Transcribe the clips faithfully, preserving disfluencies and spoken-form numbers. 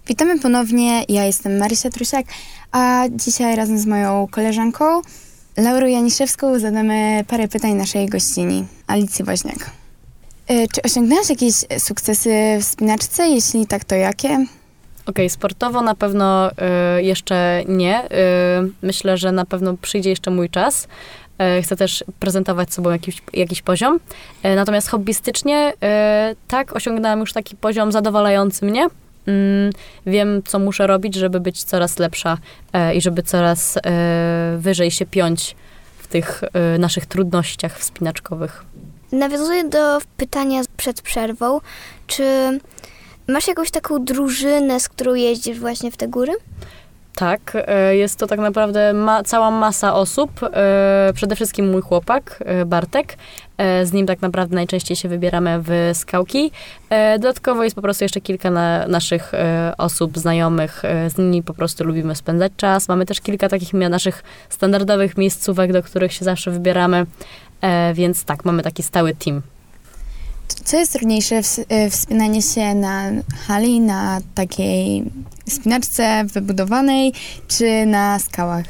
Witamy ponownie, ja jestem Marysia Trusiak, a dzisiaj razem z moją koleżanką Laurą Janiszewską zadamy parę pytań naszej gościni, Alicji Woźniak. Y, czy osiągnęłaś jakieś sukcesy w wspinaczce? Jeśli tak, to jakie? Okej, okay, sportowo na pewno y, jeszcze nie. Y, myślę, że na pewno przyjdzie jeszcze mój czas. Y, chcę też prezentować sobą jakiś, jakiś poziom. Y, natomiast hobbystycznie y, tak, osiągnęłam już taki poziom zadowalający mnie. Y, wiem, co muszę robić, żeby być coraz lepsza y, i żeby coraz y, wyżej się piąć w tych y, naszych trudnościach wspinaczkowych. Nawiązuję do pytania przed przerwą. Czy masz jakąś taką drużynę, z którą jeździsz właśnie w te góry? Tak, jest to tak naprawdę ma, cała masa osób. Przede wszystkim mój chłopak, Bartek. Z nim tak naprawdę najczęściej się wybieramy w skałki. Dodatkowo jest po prostu jeszcze kilka na, naszych osób, znajomych. Z nimi po prostu lubimy spędzać czas. Mamy też kilka takich naszych standardowych miejscówek, do których się zawsze wybieramy. Więc tak, mamy taki stały team. Co jest trudniejsze, wspinanie się na hali, na takiej wspinaczce wybudowanej, czy na skałach?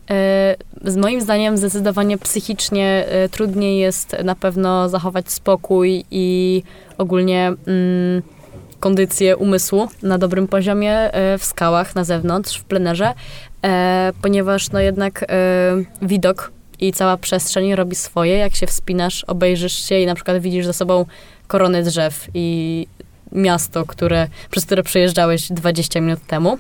Z moim zdaniem zdecydowanie psychicznie trudniej jest na pewno zachować spokój i ogólnie mm, kondycję umysłu na dobrym poziomie w skałach, na zewnątrz, w plenerze, ponieważ no jednak widok i cała przestrzeń robi swoje. Jak się wspinasz, obejrzysz się i na przykład widzisz za sobą korony drzew i miasto, które, przez które przejeżdżałeś dwadzieścia minut temu.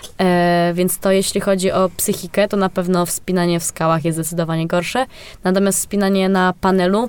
E, więc to jeśli chodzi o psychikę, to na pewno wspinanie w skałach jest zdecydowanie gorsze. Natomiast wspinanie na panelu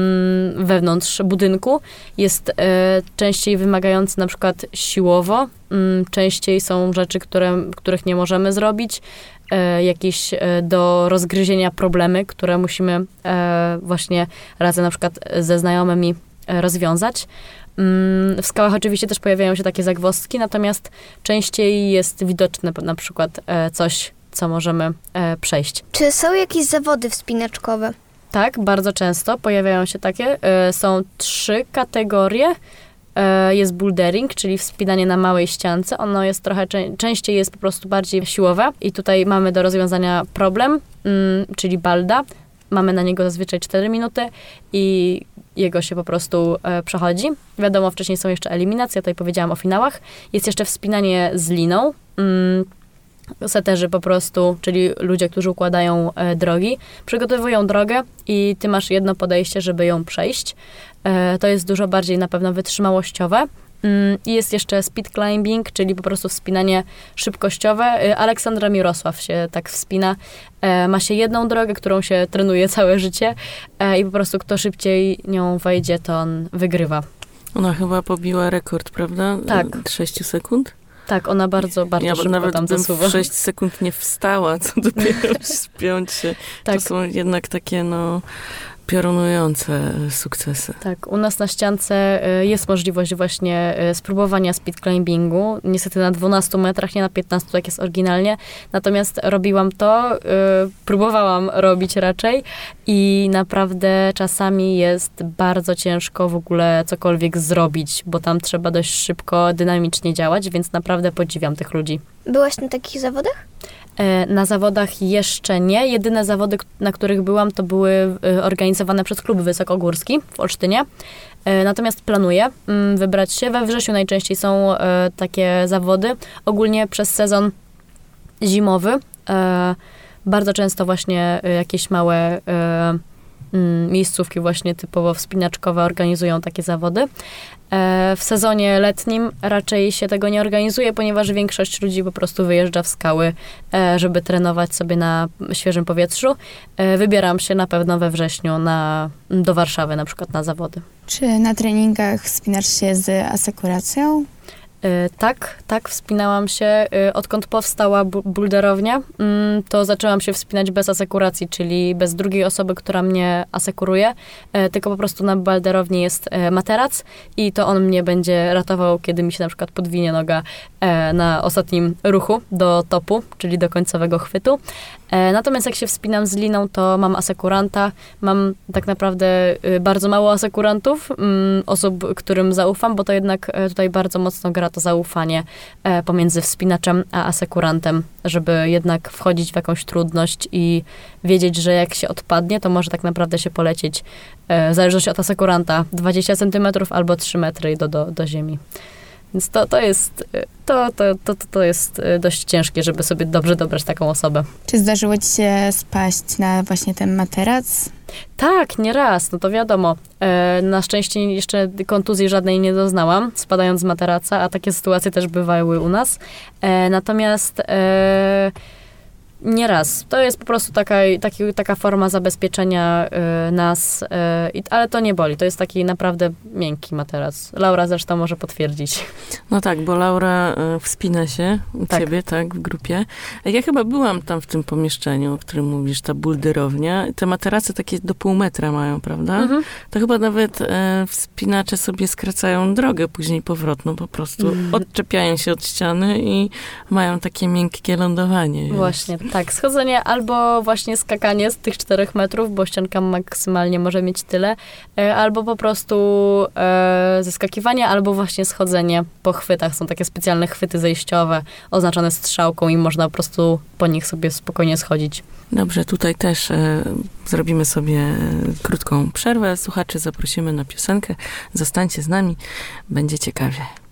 mm, wewnątrz budynku jest e, częściej wymagające na przykład siłowo. Mm, częściej są rzeczy, które, których nie możemy zrobić. E, jakieś e, do rozgryzienia problemy, które musimy e, właśnie razem na przykład ze znajomymi e, rozwiązać. Mm, w skałach oczywiście też pojawiają się takie zagwozdki, natomiast częściej jest widoczne na przykład e, coś, co możemy e, przejść. Czy są jakieś zawody wspinaczkowe? Tak, bardzo często pojawiają się takie. E, są trzy kategorie. Jest bouldering, czyli wspinanie na małej ściance. Ono jest trochę, czę- częściej jest po prostu bardziej siłowe. I tutaj mamy do rozwiązania problem, mm, czyli balda. Mamy na niego zazwyczaj cztery minuty i jego się po prostu e, przechodzi. Wiadomo, wcześniej są jeszcze eliminacje, tutaj powiedziałam o finałach. Jest jeszcze wspinanie z liną. Mm, seterzy po prostu, czyli ludzie, którzy układają e, drogi, przygotowują drogę i ty masz jedno podejście, żeby ją przejść. E, to jest dużo bardziej na pewno wytrzymałościowe. Mm, I jest jeszcze speed climbing, czyli po prostu wspinanie szybkościowe. E, Aleksandra Mirosław się tak wspina. E, ma się jedną drogę, którą się trenuje całe życie e, i po prostu kto szybciej nią wejdzie, to on wygrywa. Ona chyba pobiła rekord, prawda? Tak. sześć sekund? Tak, ona bardzo, bardzo ja szybko nawet tam bym zasuwa. w sześć sekund nie wstała, co dopiero spiąć się. Tak. To są jednak takie, no, piorunujące sukcesy. Tak, u nas na ściance jest możliwość właśnie spróbowania speed climbingu. Niestety na dwunastu metrach, nie na piętnastu, jak jest oryginalnie. Natomiast robiłam to, próbowałam robić raczej i naprawdę czasami jest bardzo ciężko w ogóle cokolwiek zrobić, bo tam trzeba dość szybko, dynamicznie działać, więc naprawdę podziwiam tych ludzi. Byłaś na takich zawodach? Na zawodach jeszcze nie. Jedyne zawody, na których byłam, to były organizowane przez klub wysokogórski w Olsztynie. Natomiast planuję wybrać się. We wrześniu najczęściej są takie zawody. Ogólnie przez sezon zimowy. Bardzo często właśnie jakieś małe miejscówki właśnie typowo wspinaczkowe organizują takie zawody. W sezonie letnim raczej się tego nie organizuje, ponieważ większość ludzi po prostu wyjeżdża w skały, żeby trenować sobie na świeżym powietrzu. Wybieram się na pewno we wrześniu na, do Warszawy na przykład na zawody. Czy na treningach wspinasz się z asekuracją? Tak, tak, wspinałam się. Odkąd powstała boulderownia, to zaczęłam się wspinać bez asekuracji, czyli bez drugiej osoby, która mnie asekuruje, tylko po prostu na boulderowni jest materac i to on mnie będzie ratował, kiedy mi się na przykład podwinie noga na ostatnim ruchu do topu, czyli do końcowego chwytu. E, natomiast jak się wspinam z liną, to mam asekuranta. Mam tak naprawdę y, bardzo mało asekurantów, mm, osób, którym zaufam, bo to jednak e, tutaj bardzo mocno gra to zaufanie e, pomiędzy wspinaczem a asekurantem, żeby jednak wchodzić w jakąś trudność i wiedzieć, że jak się odpadnie, to może tak naprawdę się polecieć, e, w zależności od asekuranta, dwadzieścia centymetrów albo trzy metry do, do, do ziemi. Więc to, to jest, to, to, to, to jest dość ciężkie, żeby sobie dobrze dobrać taką osobę. Czy zdarzyło ci się spaść na właśnie ten materac? Tak, nie raz, no to wiadomo. E, na szczęście jeszcze kontuzji żadnej nie doznałam, spadając z materaca, a takie sytuacje też bywały u nas. E, natomiast e, nie raz. To jest po prostu taka, taki, taka forma zabezpieczenia y, nas, y, i- ale to nie boli. To jest taki naprawdę miękki materac. Laura zresztą może potwierdzić. No tak, bo Laura e, wspina się u Tak. ciebie, tak, w grupie. A ja chyba byłam tam w tym pomieszczeniu, o którym mówisz, ta bulderownia. Te materace takie do pół metra mają, prawda? Mhm. To chyba nawet e, wspinacze sobie skracają drogę później powrotną, po prostu Mhm. odczepiają się od ściany i mają takie miękkie lądowanie. więc- Właśnie, tak. Schodzenie albo właśnie skakanie z tych czterech metrów, bo ścianka maksymalnie może mieć tyle, e, albo po prostu e, zeskakiwanie, albo właśnie schodzenie po chwytach. Są takie specjalne chwyty zejściowe, oznaczone strzałką i można po prostu po nich sobie spokojnie schodzić. Dobrze, tutaj też e, zrobimy sobie e, krótką przerwę. Słuchaczy zaprosimy na piosenkę. Zostańcie z nami, będzie ciekawie.